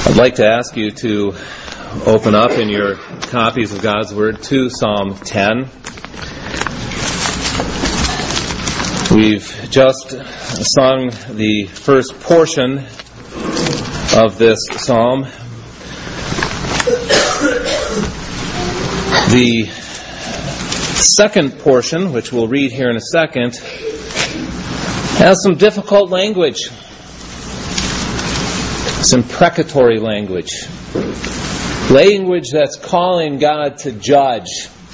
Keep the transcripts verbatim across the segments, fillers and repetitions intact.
I'd like to ask you to open up in your copies of God's Word to Psalm ten. We've just sung the first portion of this psalm. The second portion, which we'll read here in a second, has some difficult language. Some imprecatory language. Language that's calling God to judge.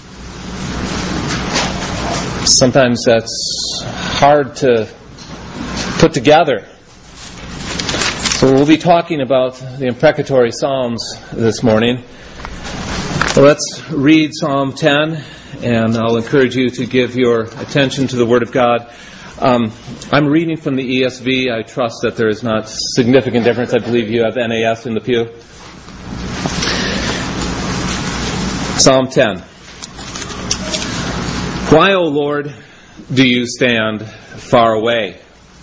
Sometimes that's hard to put together. So we'll be talking about the imprecatory Psalms this morning. So let's read Psalm ten, and I'll encourage you to give your attention to the Word of God. Um, I'm reading from the E S V. I trust that there is not significant difference. I believe you have N A S in the pew. Psalm ten. Why, O Lord, do you stand far away?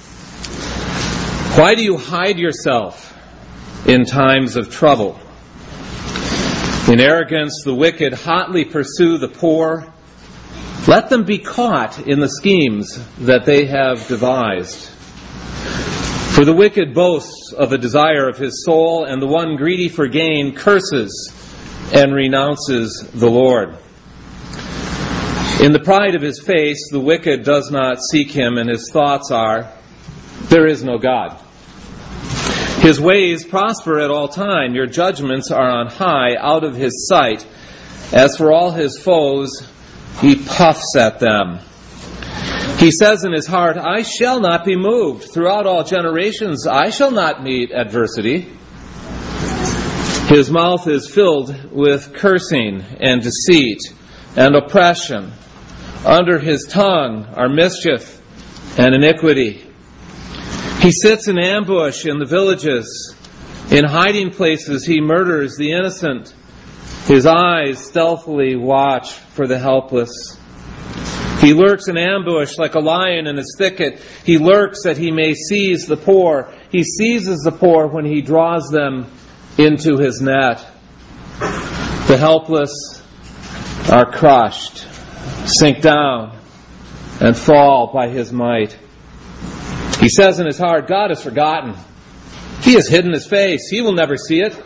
Why do you hide yourself in times of trouble? In arrogance, the wicked hotly pursue the poor. Let them be caught in the schemes that they have devised. For the wicked boasts of the desire of his soul, and the one greedy for gain curses and renounces the Lord. In the pride of his face, the wicked does not seek him, and his thoughts are, there is no God. His ways prosper at all time. Your judgments are on high, out of his sight. As for all his foes, he puffs at them. He says in his heart, I shall not be moved. Throughout all generations, I shall not meet adversity. His mouth is filled with cursing and deceit and oppression. Under his tongue are mischief and iniquity. He sits in ambush in the villages. In hiding places he murders the innocent. His eyes stealthily watch for the helpless. He lurks in ambush like a lion in his thicket. He lurks that he may seize the poor. He seizes the poor when he draws them into his net. The helpless are crushed, sink down, and fall by his might. He says in his heart, God has forgotten. He has hidden his face. He will never see it.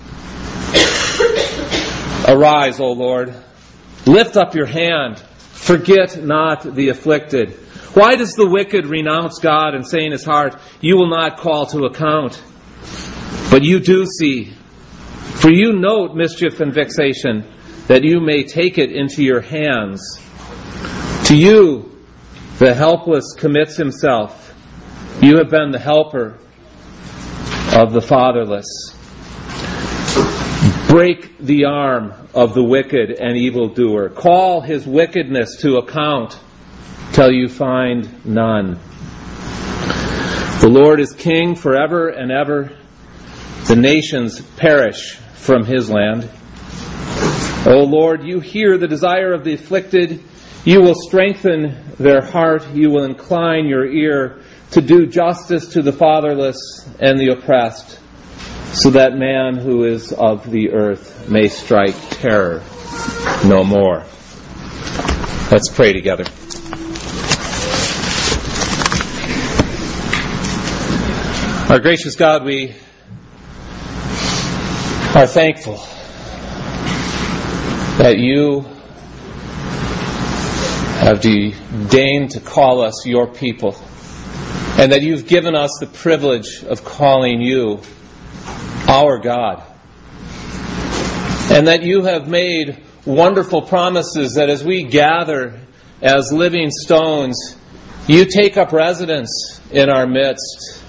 Arise, O Lord. Lift up your hand. Forget not the afflicted. Why does the wicked renounce God and say in his heart, you will not call to account? But you do see. For you note mischief and vexation, that you may take it into your hands. To you, the helpless commits himself. You have been the helper of the fatherless. Break the arm of the wicked and evildoer. Call his wickedness to account till you find none. The Lord is king forever and ever. The nations perish from his land. O Lord, you hear the desire of the afflicted. You will strengthen their heart. You will incline your ear to do justice to the fatherless and the oppressed, so that man who is of the earth may strike terror no more. Let's pray together. Our gracious God, we are thankful that you have deigned to call us your people, and that you've given us the privilege of calling you our God. And that you have made wonderful promises that as we gather as living stones, you take up residence in our midst.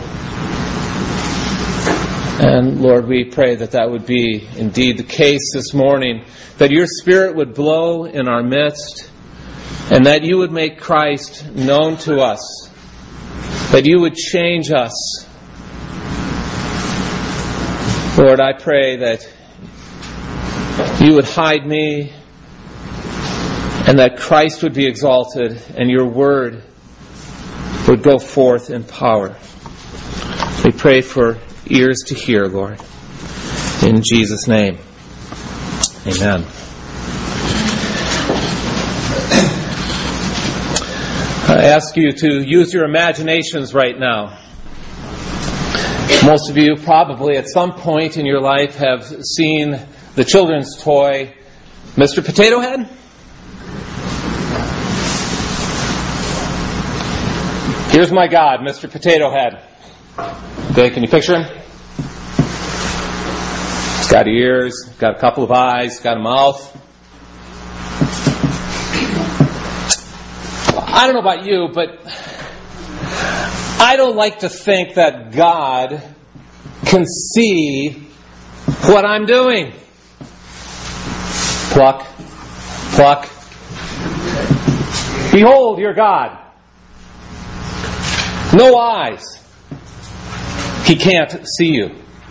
And Lord, we pray that that would be indeed the case this morning, that your Spirit would blow in our midst, and that you would make Christ known to us, that you would change us. Lord, I pray that you would hide me, and that Christ would be exalted, and your word would go forth in power. We pray for ears to hear, Lord. In Jesus' name, amen. I ask you to use your imaginations right now. Most of you probably at some point in your life have seen the children's toy, Mister Potato Head. Here's my God, Mister Potato Head. Okay, can you picture him? He's got ears, got a couple of eyes, got a mouth. I don't know about you, but I don't like to think that God can see what I'm doing. Pluck, pluck. Behold your God. No eyes. He can't see you.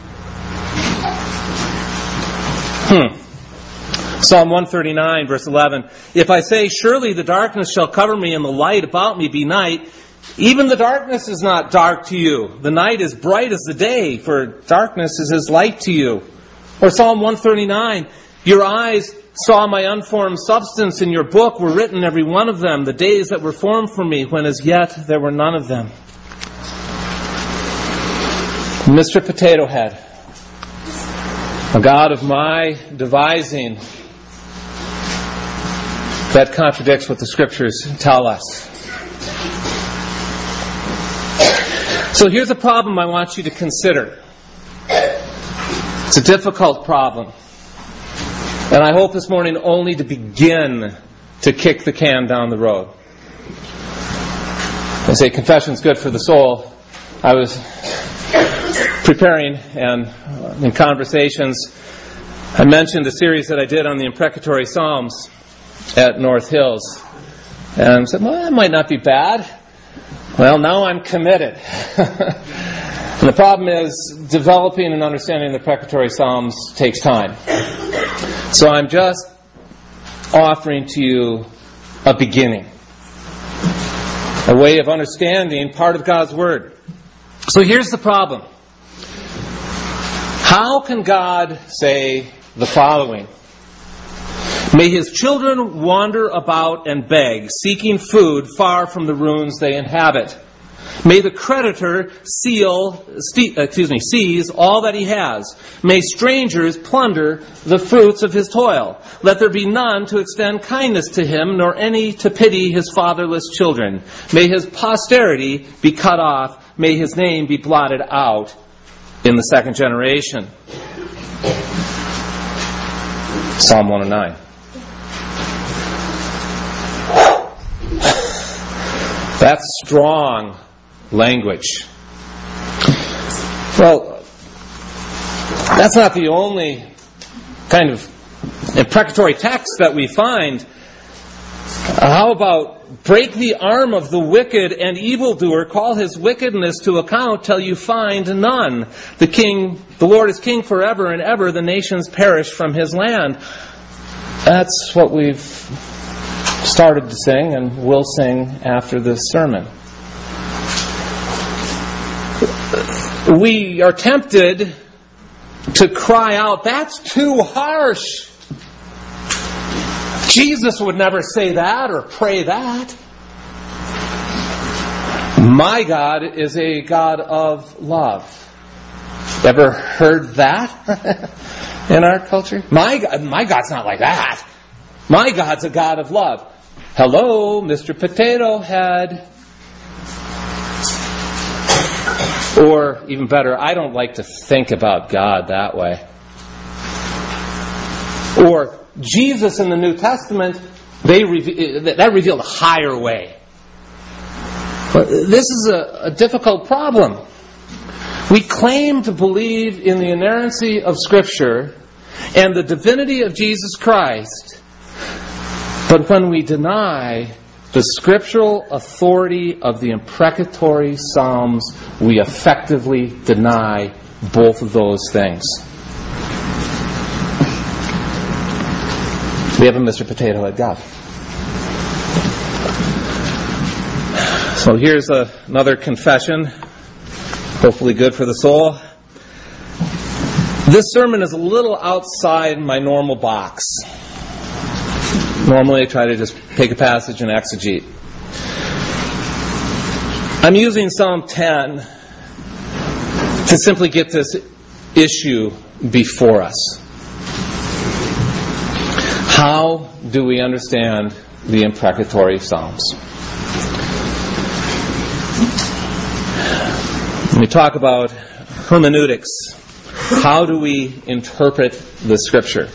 Hmm. Psalm one thirty-nine, verse eleven. If I say, surely the darkness shall cover me and the light about me be night, even the darkness is not dark to you. The night is bright as the day, for darkness is as light to you. Or Psalm one thirty-nine. Your eyes saw my unformed substance, in your book were written every one of them, the days that were formed for me, when as yet there were none of them. Mister Potato Head, a God of my devising, that contradicts what the Scriptures tell us. So here's a problem I want you to consider. It's a difficult problem. And I hope this morning only to begin to kick the can down the road. I say confession's good for the soul. I was preparing and in conversations, I mentioned a series that I did on the imprecatory Psalms at North Hills. And I said, well, that might not be bad. Well, now I'm committed. And the problem is, developing and understanding the imprecatory Psalms takes time. So I'm just offering to you a beginning. A way of understanding part of God's Word. So here's the problem. How can God say the following? May His children wander about and beg, seeking food far from the ruins they inhabit. May the creditor seal, st- excuse me, seize all that he has. May strangers plunder the fruits of his toil. Let there be none to extend kindness to him, nor any to pity his fatherless children. May his posterity be cut off. May his name be blotted out in the second generation. Psalm one oh nine. That's strong language. Well, that's not the only kind of imprecatory text that we find. How about break the arm of the wicked and evildoer, call his wickedness to account till you find none. The king, the Lord is king forever and ever, the nations perish from his land. That's what we've started to sing and will sing after this sermon. We are tempted to cry out, that's too harsh. Jesus would never say that or pray that. My God is a God of love. Ever heard that in our culture? My God, my God's not like that. My God's a God of love. Hello, Mister Potato Head. Or, even better, I don't like to think about God that way. Or, Jesus in the New Testament, they re- that revealed a higher way. But this is a, a difficult problem. We claim to believe in the inerrancy of Scripture and the divinity of Jesus Christ, but when we deny the scriptural authority of the imprecatory Psalms, we effectively deny both of those things. We have a Mister Potato Head God. So here's a, another confession, hopefully good for the soul. This sermon is a little outside my normal box. Normally I try to just take a passage and exegete. I'm using Psalm ten to simply get this issue before us. How do we understand the imprecatory Psalms? When we talk about hermeneutics, how do we interpret the Scripture?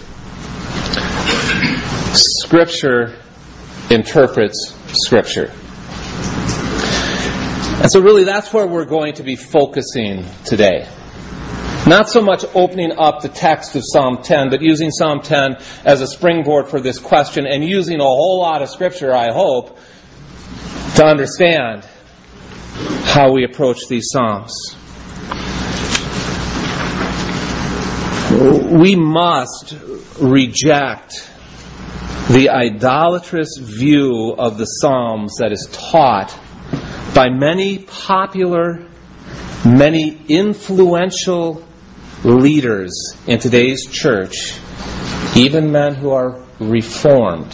Scripture interprets Scripture. And so really that's where we're going to be focusing today. Not so much opening up the text of Psalm ten, but using Psalm ten as a springboard for this question and using a whole lot of Scripture, I hope, to understand how we approach these Psalms. We must reject the idolatrous view of the Psalms that is taught by many popular, many influential leaders in today's church, even men who are reformed.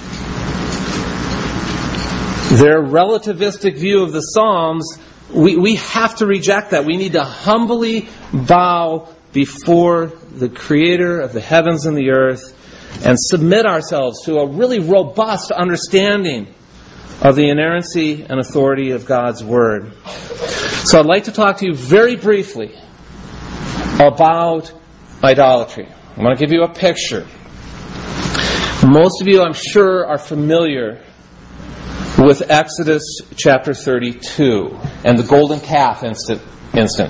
Their relativistic view of the Psalms, we, we have to reject that. We need to humbly bow before the Creator of the heavens and the earth and submit ourselves to a really robust understanding of the inerrancy and authority of God's Word. So I'd like to talk to you very briefly about idolatry. I want to give you a picture. Most of you, I'm sure, are familiar with Exodus chapter thirty-two and the golden calf instant. instant.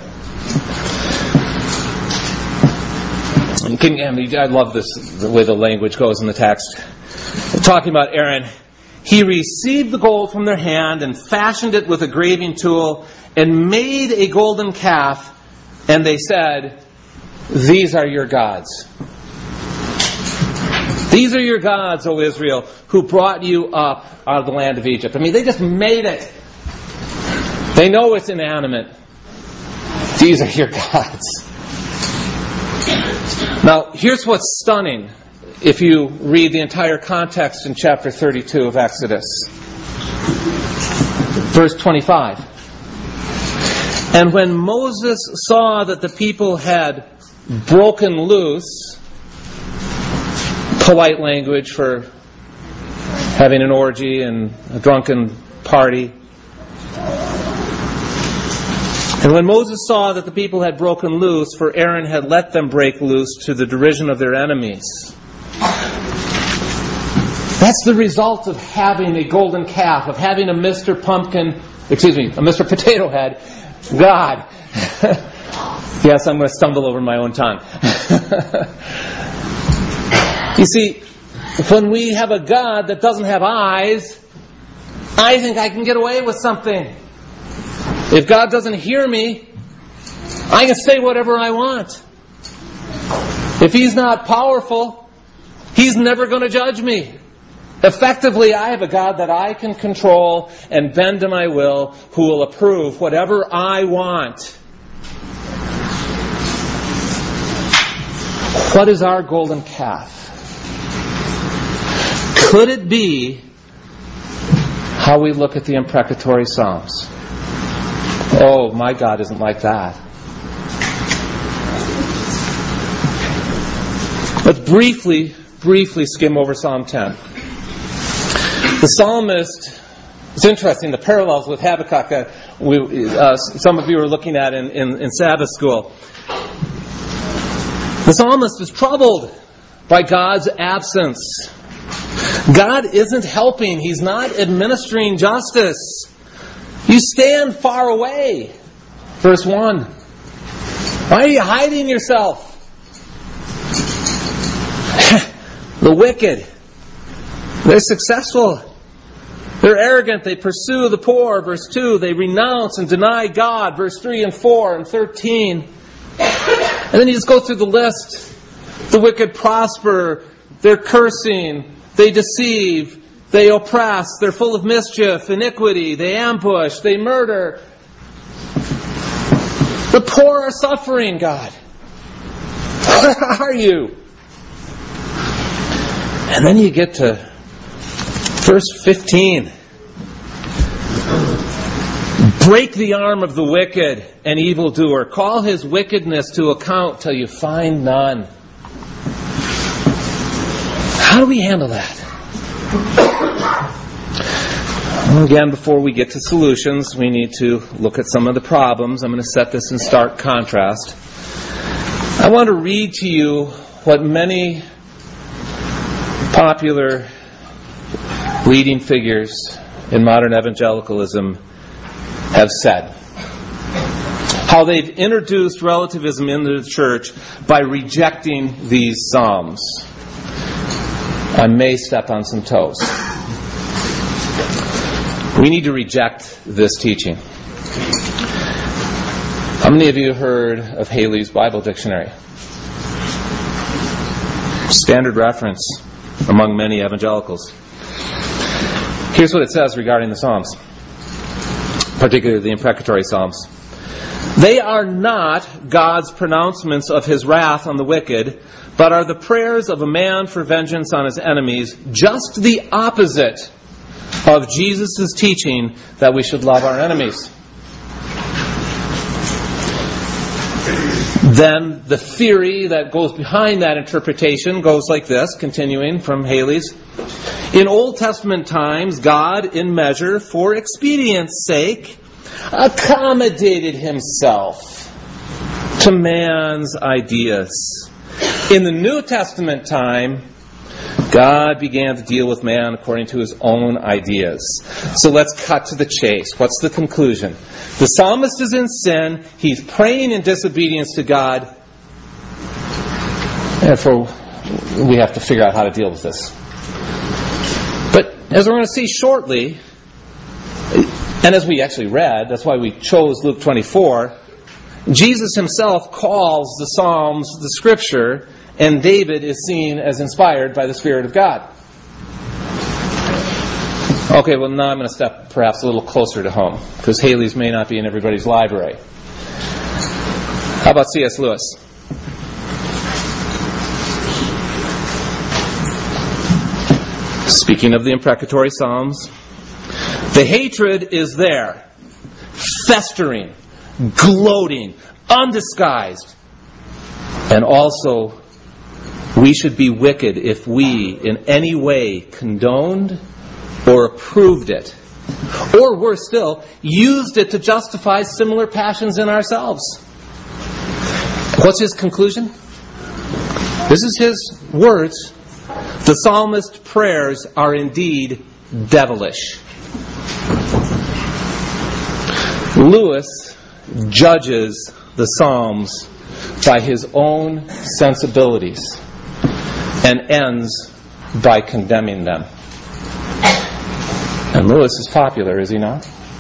You can, I mean, I love this, the way the language goes in the text. Talking about Aaron, he received the gold from their hand and fashioned it with a graving tool and made a golden calf, and they said, "These are your gods. These are your gods, O Israel, who brought you up out of the land of Egypt." I mean, they just made it. They know it's inanimate. These are your gods. Now, here's what's stunning if you read the entire context in chapter thirty-two of Exodus. Verse twenty-five. And when Moses saw that the people had broken loose, polite language for having an orgy and a drunken party. And when Moses saw that the people had broken loose, for Aaron had let them break loose to the derision of their enemies. That's the result of having a golden calf, of having a Mister Pumpkin, excuse me, a Mister Potato Head. God. Yes, I'm going to stumble over my own tongue. You see, when we have a God that doesn't have eyes, I think I can get away with something. If God doesn't hear me, I can say whatever I want. If He's not powerful, He's never going to judge me. Effectively, I have a God that I can control and bend to my will, who will approve whatever I want. What is our golden calf? Could it be how we look at the imprecatory Psalms? Oh, my God isn't like that. Let's briefly, briefly skim over Psalm ten. The psalmist, it's interesting, the parallels with Habakkuk, uh, we, uh, some of you are looking at in, in, in Sabbath school. The psalmist is troubled by God's absence. God isn't helping. He's not administering justice. You stand far away. Verse one. Why are you hiding yourself? The wicked. They're successful. They're arrogant. They pursue the poor. Verse two. They renounce and deny God. Verse three and four and thirteen. And then you just go through the list. The wicked prosper. They're cursing. They deceive. They oppress. They're full of mischief, iniquity. They ambush. They murder. The poor are suffering, God. Where are you? And then you get to verse fifteen. Break the arm of the wicked and evildoer. Call his wickedness to account till you find none. How do we handle that? Well, again, before we get to solutions, we need to look at some of the problems. I'm going to set this in stark contrast. I want to read to you what many popular leading figures in modern evangelicalism have said. How they've introduced relativism into the church by rejecting these Psalms. I may step on some toes. We need to reject this teaching. How many of you have heard of Haley's Bible Dictionary? Standard reference among many evangelicals. Here's what it says regarding the Psalms, particularly the imprecatory Psalms. They are not God's pronouncements of His wrath on the wicked, but are the prayers of a man for vengeance on his enemies, just the opposite of Jesus' teaching that we should love our enemies. Then the theory that goes behind that interpretation goes like this, continuing from Haley's. In Old Testament times, God, in measure, for expedience sake, accommodated Himself to man's ideas. In the New Testament time, God began to deal with man according to His own ideas. So let's cut to the chase. What's the conclusion? The psalmist is in sin. He's praying in disobedience to God. Therefore, we have to figure out how to deal with this. But as we're going to see shortly, and as we actually read, that's why we chose Luke twenty-four, Jesus Himself calls the Psalms the Scripture, and David is seen as inspired by the Spirit of God. Okay, well now I'm going to step perhaps a little closer to home, because Haley's may not be in everybody's library. How about C S Lewis? Speaking of the imprecatory Psalms, the hatred is there, festering, gloating, undisguised. And also, we should be wicked if we in any way condoned or approved it. Or worse still, used it to justify similar passions in ourselves. What's his conclusion? This is his words. The psalmist's prayers are indeed devilish. Lewis judges the Psalms by his own sensibilities and ends by condemning them. And Lewis is popular, is he not?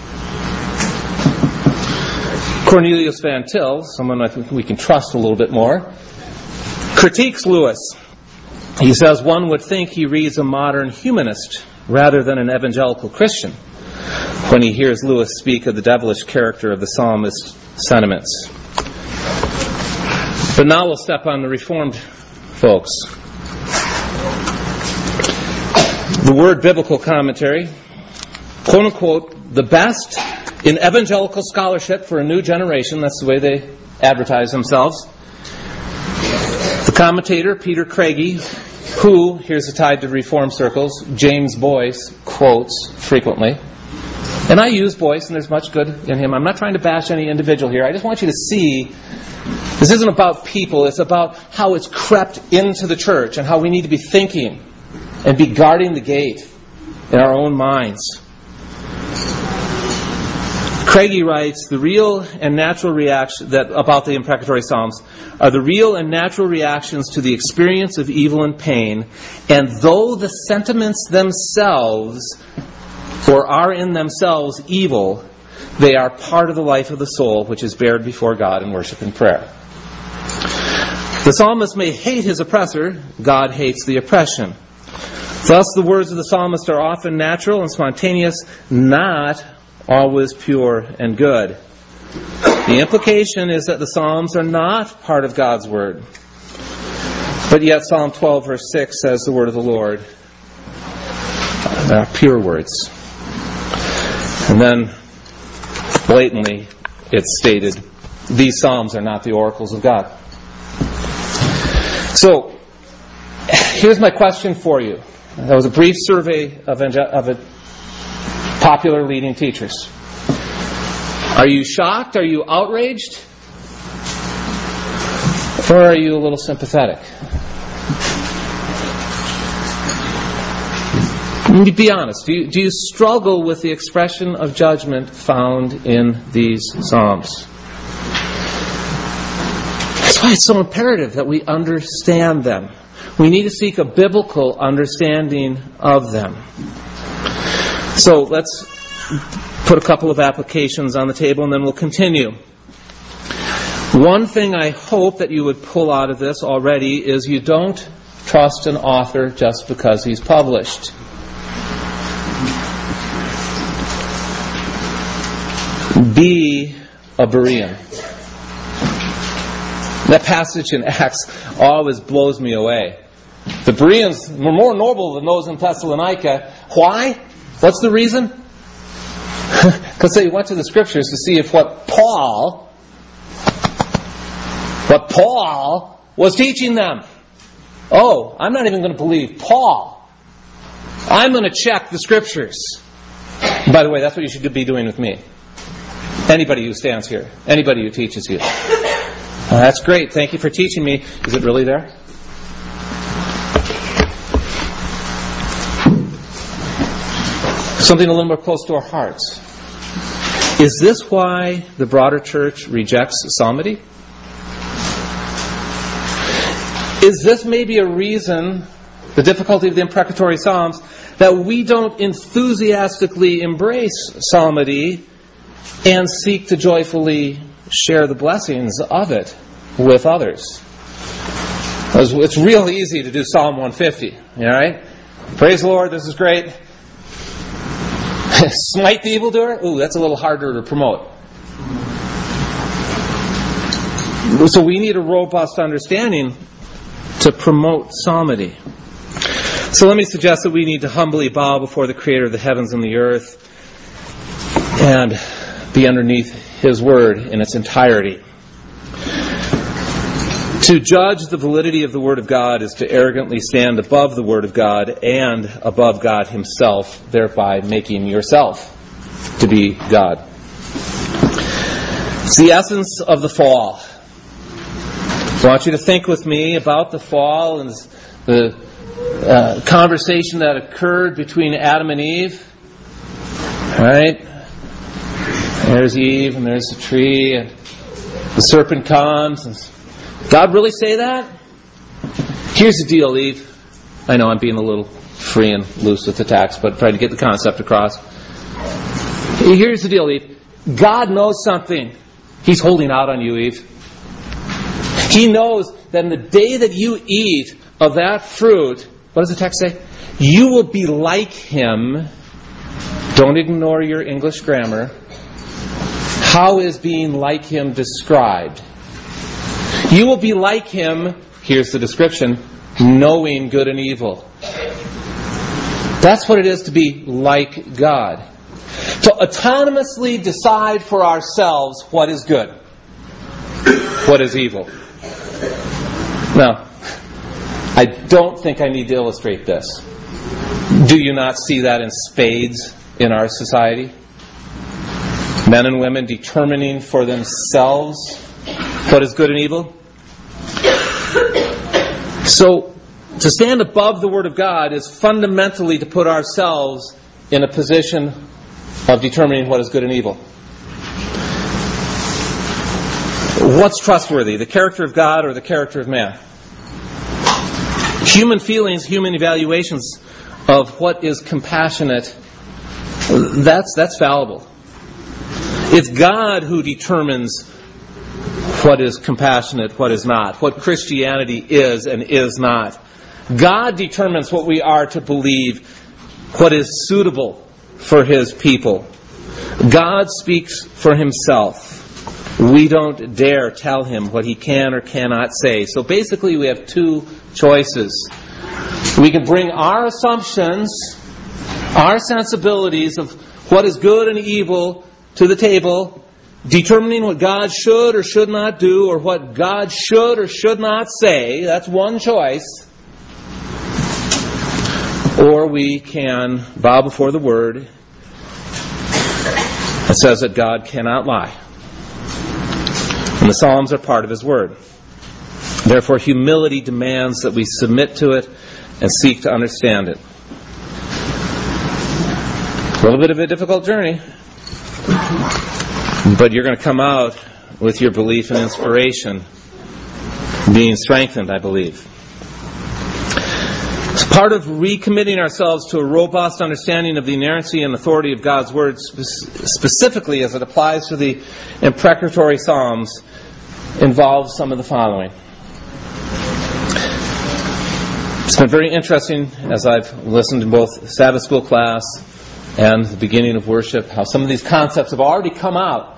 Cornelius Van Til, someone I think we can trust a little bit more, critiques Lewis. He says one would think he reads a modern humanist rather than an evangelical Christian when he hears Lewis speak of the devilish character of the psalmist's sentiments. But now we'll step on the Reformed folks. The Word Biblical Commentary, quote unquote, the best in evangelical scholarship for a new generation. That's the way they advertise themselves. The commentator, Peter Craigie, who, here's a tie to Reformed circles, James Boyce quotes frequently. And I use Boyce, and there's much good in him. I'm not trying to bash any individual here. I just want you to see, this isn't about people. It's about how it's crept into the church and how we need to be thinking and be guarding the gate in our own minds. Craigie writes, the real and natural reaction that about the imprecatory Psalms are the real and natural reactions to the experience of evil and pain, and though the sentiments themselves or are in themselves evil, they are part of the life of the soul which is bared before God in worship and prayer. The psalmist may hate his oppressor, God hates the oppression. Thus the words of the psalmist are often natural and spontaneous, not always pure and good. The implication is that the Psalms are not part of God's Word. But yet Psalm twelve verse six says the word of the Lord are pure words. And then blatantly it's stated, these Psalms are not the oracles of God. So, here's my question for you. That was a brief survey of, of a popular leading teachers. Are you shocked? Are you outraged? Or are you a little sympathetic? Be honest. Do you, do you struggle with the expression of judgment found in these Psalms? That's why it's so imperative that we understand them. We need to seek a biblical understanding of them. So let's put a couple of applications on the table and then we'll continue. One thing I hope that you would pull out of this already is you don't trust an author just because he's published. Be a Berean. That passage in Acts always blows me away. The Bereans were more noble than those in Thessalonica. Why? What's the reason? Because they went to the Scriptures to see if what Paul, what Paul was teaching them. Oh, I'm not even going to believe Paul. I'm going to check the Scriptures. By the way, that's what you should be doing with me. Anybody who stands here. Anybody who teaches you. Uh, that's great. Thank you for teaching me. Is it really there? Something a little more close to our hearts. Is this why the broader church rejects psalmody? Is this maybe a reason, the difficulty of the imprecatory psalms, that we don't enthusiastically embrace psalmody and seek to joyfully share the blessings of it with others? It's real easy to do Psalm one fifty, all right? Praise the Lord, this is great. Smite the evildoer? Ooh, that's a little harder to promote. So we need a robust understanding to promote psalmody. So let me suggest that we need to humbly bow before the Creator of the heavens and the earth and be underneath His Word in its entirety. To judge the validity of the Word of God is to arrogantly stand above the Word of God and above God Himself, thereby making yourself to be God. It's the essence of the fall. I want you to think with me about the fall and the uh, conversation that occurred between Adam and Eve. All right? There's Eve and there's the tree and the serpent comes. And God really say that? Here's the deal, Eve. I know I'm being a little free and loose with the text, but trying to get the concept across. Here's the deal, Eve. God knows something. He's holding out on you, Eve. He knows that in the day that you eat of that fruit, what does the text say? You will be like Him. Don't ignore your English grammar. How is being like Him described? You will be like Him, here's the description, knowing good and evil. That's what it is to be like God. To autonomously decide for ourselves what is good, what is evil. Now, I don't think I need to illustrate this. Do you not see that in spades in our society? Men and women determining for themselves what is good and evil. So, to stand above the Word of God is fundamentally to put ourselves in a position of determining what is good and evil. What's trustworthy, the character of God or the character of man? Human feelings, human evaluations of what is compassionate, that's, that's fallible. It's God who determines what is compassionate, what is not, what Christianity is and is not. God determines what we are to believe, what is suitable for His people. God speaks for Himself. we don't dare tell him what he can or cannot say. So basically we have two choices. We can bring our assumptions, our sensibilities of what is good and evil to the table, determining what God should or should not do, or what God should or should not say. That's one choice. Or we can bow before the Word. It says that God cannot lie. And the Psalms are part of His Word. Therefore, humility demands that we submit to it and seek to understand it. A little bit of a difficult journey. But you're going to come out with your belief and inspiration being strengthened, I believe. It's part of recommitting ourselves to a robust understanding of the inerrancy and authority of God's Word, specifically as it applies to the imprecatory Psalms, involves some of the following. It's been very interesting as I've listened to both Sabbath school class and the beginning of worship, how some of these concepts have already come out.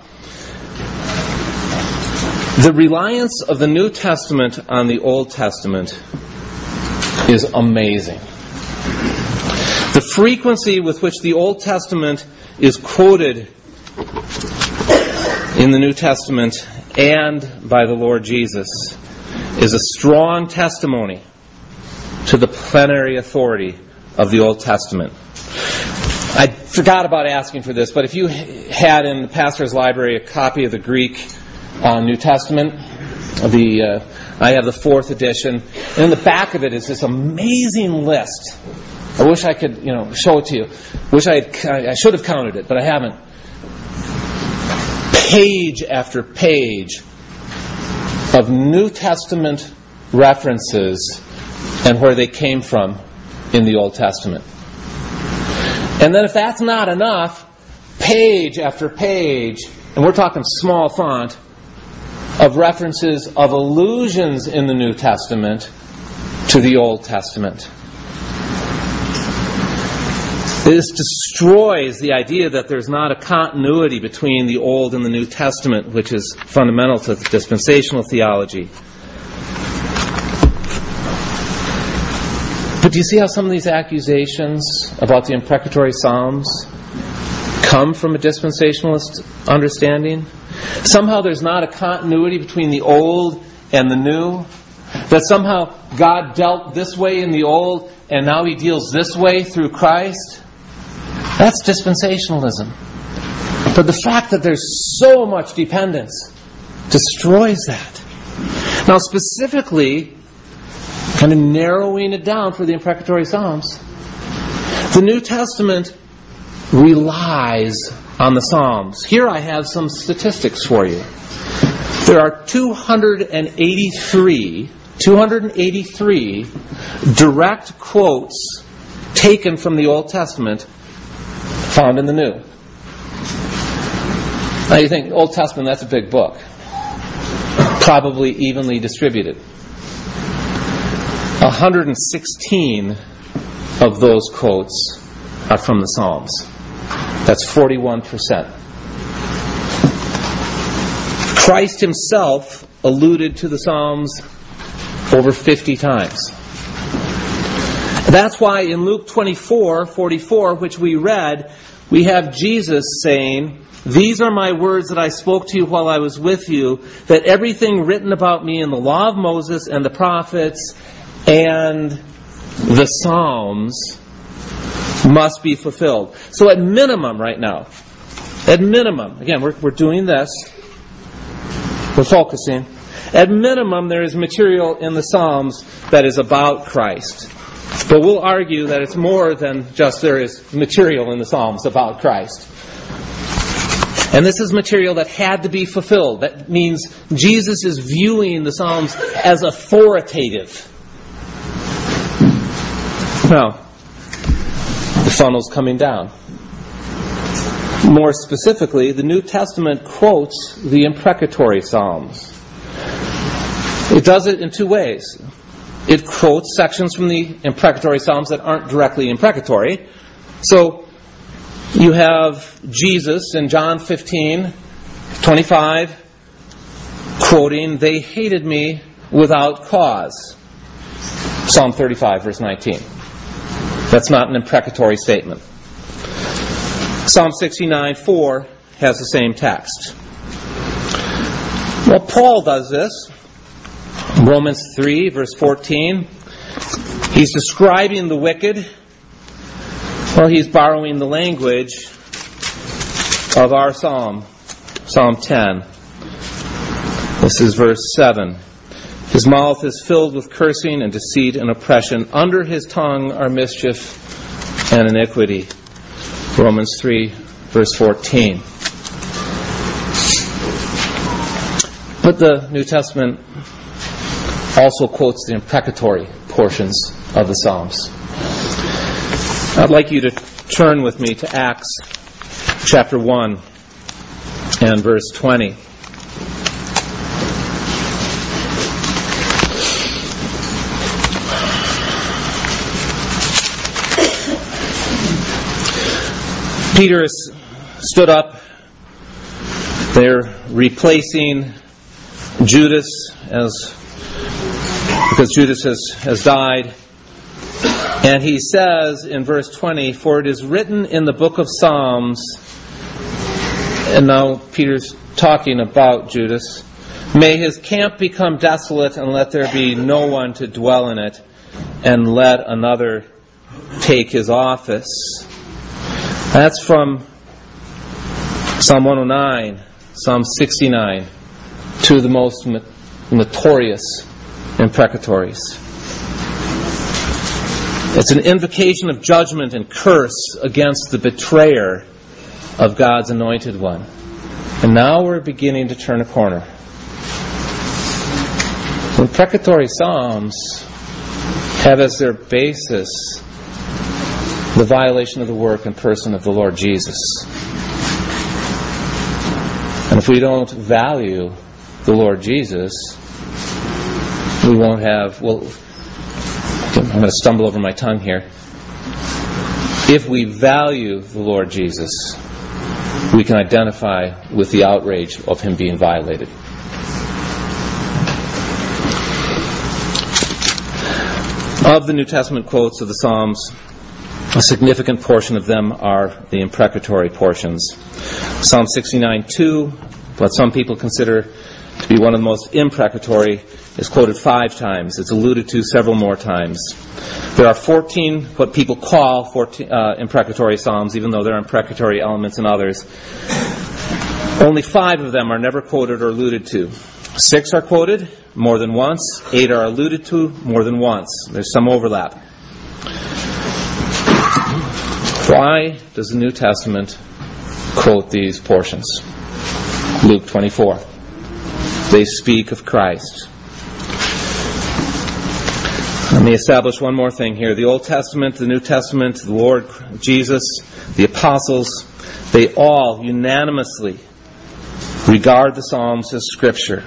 The reliance of the New Testament on the Old Testament is amazing. The frequency with which the Old Testament is quoted in the New Testament and by the Lord Jesus is a strong testimony to the plenary authority of the Old Testament. I forgot about asking for this, but if you had in the pastor's library a copy of the Greek uh, New Testament, the uh, I have the fourth edition, and in the back of it is this amazing list. I wish I could, you know, show it to you. Wish I had, I should have counted it, but I haven't. Page after page of New Testament references and where they came from in the Old Testament. And then if that's not enough, page after page, and we're talking small font, of references of allusions in the New Testament to the Old Testament. This destroys the idea that there's not a continuity between the Old and the New Testament, which is fundamental to dispensational theology. But do you see how some of these accusations about the imprecatory Psalms come from a dispensationalist understanding? Somehow there's not a continuity between the Old and the New. That somehow God dealt this way in the Old and now He deals this way through Christ. That's dispensationalism. But the fact that there's so much dependence destroys that. Now specifically, kind of narrowing it down for the imprecatory Psalms, the New Testament relies on the Psalms. Here I have some statistics for you. There are two hundred eighty-three, two hundred eighty-three direct quotes taken from the Old Testament found in the New. Now you think, Old Testament, that's a big book. Probably evenly distributed. one hundred sixteen of those quotes are from the Psalms. That's forty-one percent. Christ Himself alluded to the Psalms over fifty times. That's why in Luke twenty-four forty-four, which we read, we have Jesus saying, "These are my words that I spoke to you while I was with you, that everything written about me in the law of Moses and the prophets and the Psalms must be fulfilled." So at minimum right now, at minimum, again, we're, we're doing this, we're focusing, at minimum there is material in the Psalms that is about Christ. But we'll argue that it's more than just there is material in the Psalms about Christ. And this is material that had to be fulfilled. That means Jesus is viewing the Psalms as authoritative. Now, the funnel's coming down. More specifically, the New Testament quotes the imprecatory Psalms. It does it in two ways. It quotes sections from the imprecatory Psalms that aren't directly imprecatory. So, you have Jesus in John fifteen twenty-five quoting, "They hated me without cause." Psalm thirty-five, verse nineteen. That's not an imprecatory statement. Psalm sixty-nine, four has the same text. Well, Paul does this. Romans three, verse fourteen. He's describing the wicked. Well, he's borrowing the language of our psalm, Psalm ten. This is verse seven. His mouth is filled with cursing and deceit and oppression. Under his tongue are mischief and iniquity. Romans three, verse fourteen. But the New Testament also quotes the imprecatory portions of the Psalms. I'd like you to turn with me to Acts chapter one and verse twenty. Peter has stood up. They're replacing Judas as because Judas has, has died. And he says in verse twenty, "For it is written in the book of Psalms," and now Peter's talking about Judas, "May his camp become desolate, and let there be no one to dwell in it, and let another take his office." That's from Psalm one oh nine, Psalm sixty-nine, two of the most notorious imprecatories. It's an invocation of judgment and curse against the betrayer of God's anointed one. And now we're beginning to turn a corner. The imprecatory psalms have as their basis the violation of the work and person of the Lord Jesus. And if we don't value the Lord Jesus, we won't have, well, I'm going to stumble over my tongue here. If we value the Lord Jesus, we can identify with the outrage of Him being violated. Of the New Testament quotes of the Psalms, a significant portion of them are the imprecatory portions. Psalm sixty-nine two, what some people consider to be one of the most imprecatory, is quoted five times. It's alluded to several more times. There are fourteen, what people call fourteen, uh, imprecatory psalms, even though there are imprecatory elements in others. Only five of them are never quoted or alluded to. Six are quoted more than once. Eight are alluded to more than once. There's some overlap. Why does the New Testament quote these portions? Luke twenty-four. They speak of Christ. Let me establish one more thing here. The Old Testament, the New Testament, the Lord Jesus, the apostles, they all unanimously regard the Psalms as Scripture.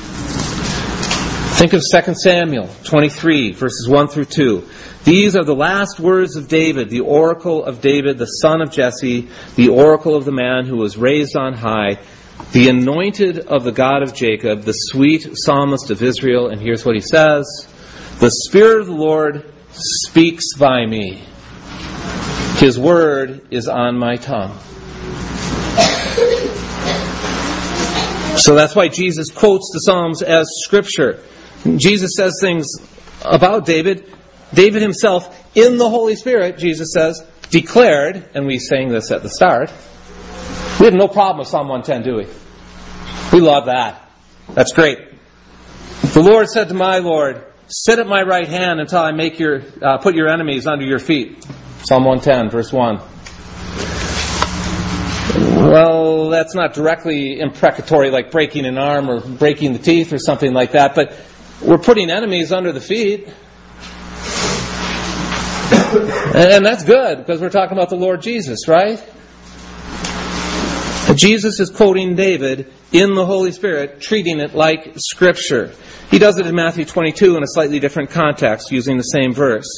Think of Second Samuel twenty-three, verses one through two. These are the last words of David, the oracle of David, the son of Jesse, the oracle of the man who was raised on high, the anointed of the God of Jacob, the sweet psalmist of Israel. And here's what he says: "The Spirit of the Lord speaks by me. His word is on my tongue." So that's why Jesus quotes the Psalms as Scripture. Jesus says things about David. David himself, in the Holy Spirit, Jesus says, declared, and we sang this at the start. We have no problem with Psalm one ten, do we? We love that. That's great. The Lord said to my Lord, "Sit at my right hand until I make your uh, put your enemies under your feet." Psalm one ten, verse one. Well, that's not directly imprecatory like breaking an arm or breaking the teeth or something like that, but we're putting enemies under the feet. And that's good, because we're talking about the Lord Jesus, right? Jesus is quoting David in the Holy Spirit, treating it like Scripture. He does it in Matthew twenty-two in a slightly different context, using the same verse.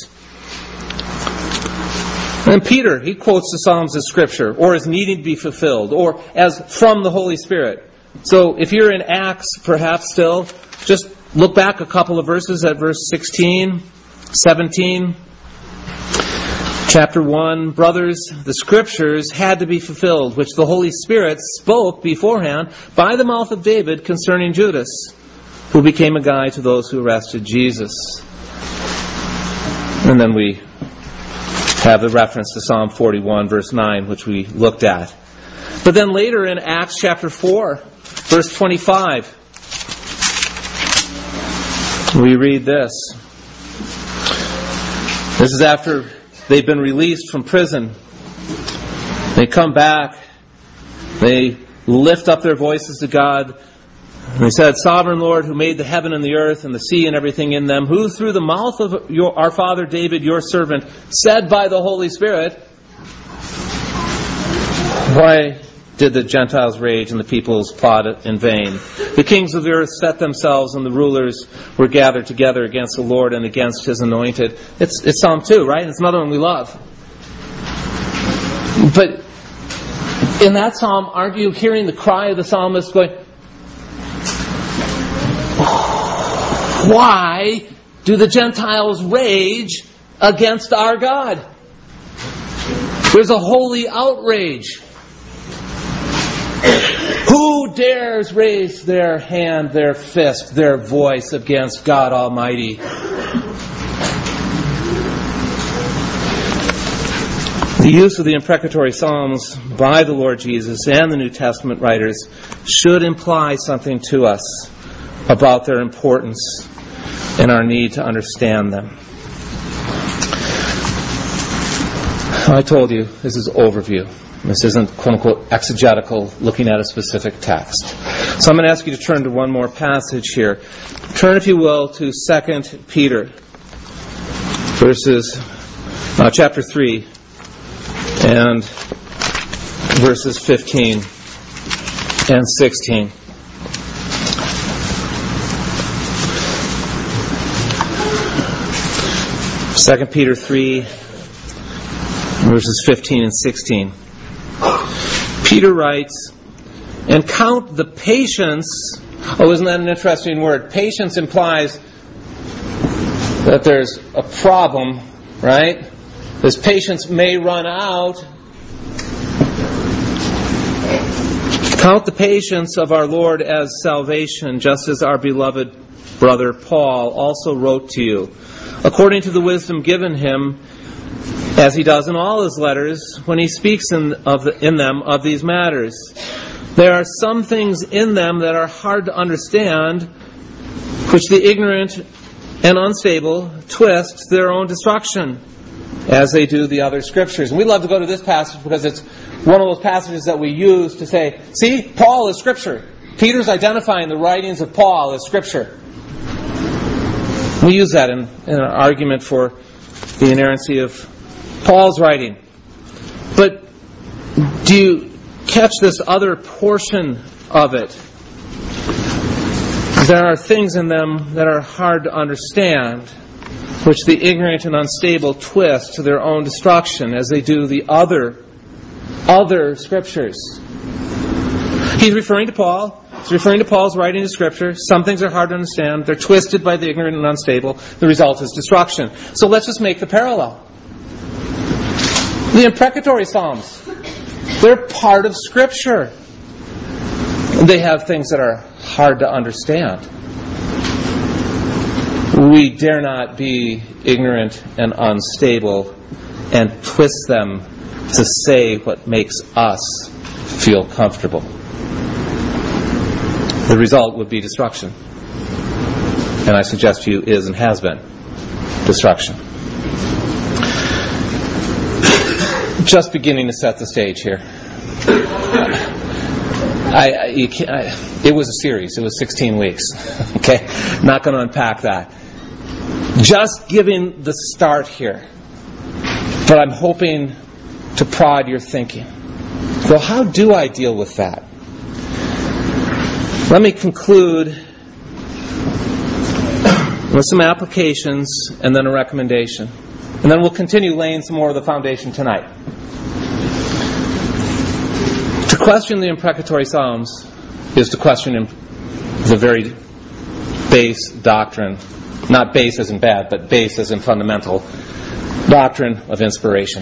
And Peter, he quotes the Psalms as Scripture, or as needing to be fulfilled, or as from the Holy Spirit. So if you're in Acts, perhaps still, just look back a couple of verses at verse sixteen, seventeen. Chapter one, brothers, the Scriptures had to be fulfilled, which the Holy Spirit spoke beforehand by the mouth of David concerning Judas, who became a guide to those who arrested Jesus. And then we have the reference to Psalm forty-one, verse nine, which we looked at. But then later in Acts chapter four, verse twenty-five, we read this. This is after they've been released from prison. They come back. They lift up their voices to God. And they said, Sovereign Lord, who made the heaven and the earth and the sea and everything in them, who through the mouth of your, our father David, your servant, said by the Holy Spirit, why did the Gentiles rage and the peoples plot in vain? The kings of the earth set themselves, and the rulers were gathered together against the Lord and against His anointed. It's, it's Psalm two, right? It's another one we love. But in that psalm, aren't you hearing the cry of the psalmist going, why do the Gentiles rage against our God? There's a holy outrage. Who dares raise their hand, their fist, their voice against God Almighty? The use of the imprecatory Psalms by the Lord Jesus and the New Testament writers should imply something to us about their importance and our need to understand them. I told you, this is overview. This isn't, quote-unquote, exegetical, looking at a specific text. So I'm going to ask you to turn to one more passage here. Turn, if you will, to Second Peter, verses, uh, chapter three, and verses fifteen and sixteen. Second Peter three, verses fifteen and sixteen. Peter writes, and count the patience. Oh, isn't that an interesting word? Patience implies that there's a problem, right? This patience may run out. Count the patience of our Lord as salvation, just as our beloved brother Paul also wrote to you, according to the wisdom given him, as he does in all his letters, when he speaks in, of the, in them of these matters. There are some things in them that are hard to understand, which the ignorant and unstable twist to their own destruction, as they do the other Scriptures. And we love to go to this passage because it's one of those passages that we use to say, see, Paul is Scripture. Peter's identifying the writings of Paul as Scripture. We use that in, in an argument for the inerrancy of Paul's writing. But do you catch this other portion of it? There are things in them that are hard to understand, which the ignorant and unstable twist to their own destruction, as they do the other, other Scriptures. He's referring to Paul. He's referring to Paul's writing of Scripture. Some things are hard to understand. They're twisted by the ignorant and unstable. The result is destruction. So let's just make the parallel. The imprecatory Psalms, they're part of Scripture. They have things that are hard to understand. We dare not be ignorant and unstable and twist them to say what makes us feel comfortable. The result would be destruction. And I suggest to you is and has been destruction. Just beginning to set the stage here. I, I, you can't, I, it was a series. It was sixteen weeks. Okay? Not going to unpack that. Just giving the start here. But I'm hoping to prod your thinking. Well, how do I deal with that? Let me conclude with some applications and then a recommendation. And then we'll continue laying some more of the foundation tonight. To question the imprecatory Psalms is to question the very base doctrine, not base as in bad, but base as in fundamental doctrine of inspiration.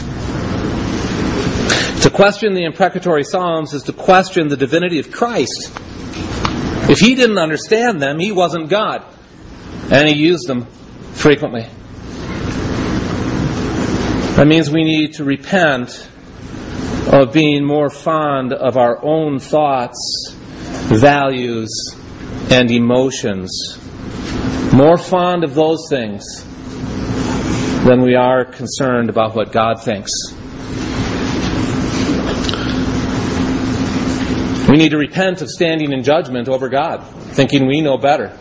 To question the imprecatory Psalms is to question the divinity of Christ. If he didn't understand them, he wasn't God. And he used them frequently. That means we need to repent of being more fond of our own thoughts, values, and emotions. More fond of those things than we are concerned about what God thinks. We need to repent of standing in judgment over God, thinking we know better.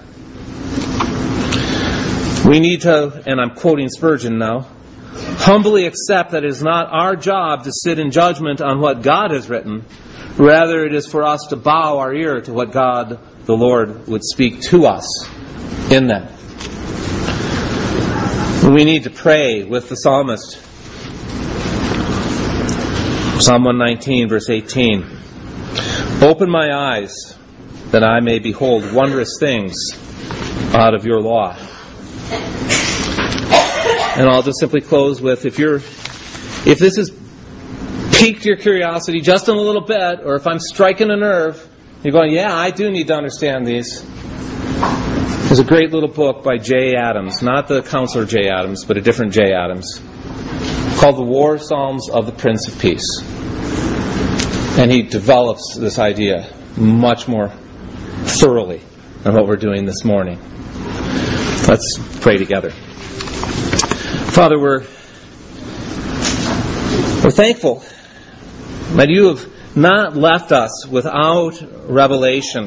We need to, and I'm quoting Spurgeon now, humbly accept that it is not our job to sit in judgment on what God has written. Rather, it is for us to bow our ear to what God, the Lord, would speak to us in them. We need to pray with the psalmist. Psalm one nineteen, verse eighteen. Open my eyes, that I may behold wondrous things out of your law. And I'll just simply close with, if you're, if this has piqued your curiosity just in a little bit, or if I'm striking a nerve, you're going, yeah, I do need to understand these. There's a great little book by Jay Adams, not the Counselor Jay Adams, but a different Jay Adams, called The War Psalms of the Prince of Peace. And he develops this idea much more thoroughly than what we're doing this morning. Let's pray together. Father, we're, we're thankful that you have not left us without revelation.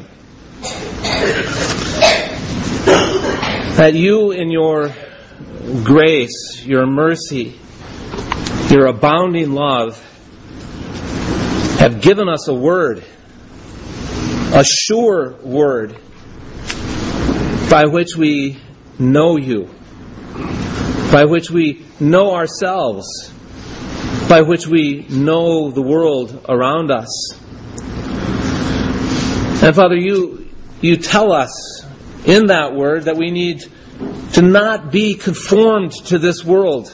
That you, in your grace, your mercy, your abounding love, have given us a word, a sure word, by which we know you, by which we know ourselves, by which we know the world around us. And Father, you, you tell us in that word that we need to not be conformed to this world,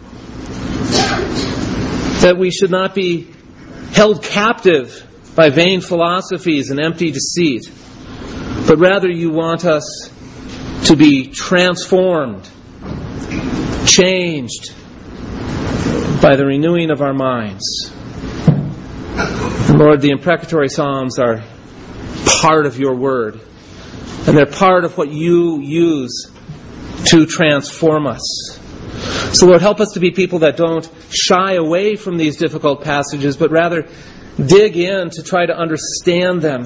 that we should not be held captive by vain philosophies and empty deceit, but rather you want us to be transformed, changed by the renewing of our minds. And Lord, the imprecatory Psalms are part of your word, and they're part of what you use to transform us. So Lord, help us to be people that don't shy away from these difficult passages, but rather dig in to try to understand them,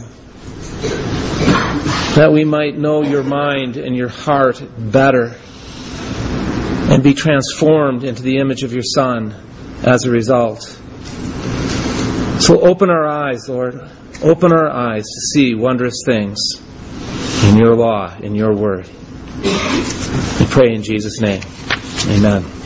that we might know your mind and your heart better and be transformed into the image of your Son as a result. So open our eyes, Lord. Open our eyes to see wondrous things in your law, in your word. We pray in Jesus' name. Amen.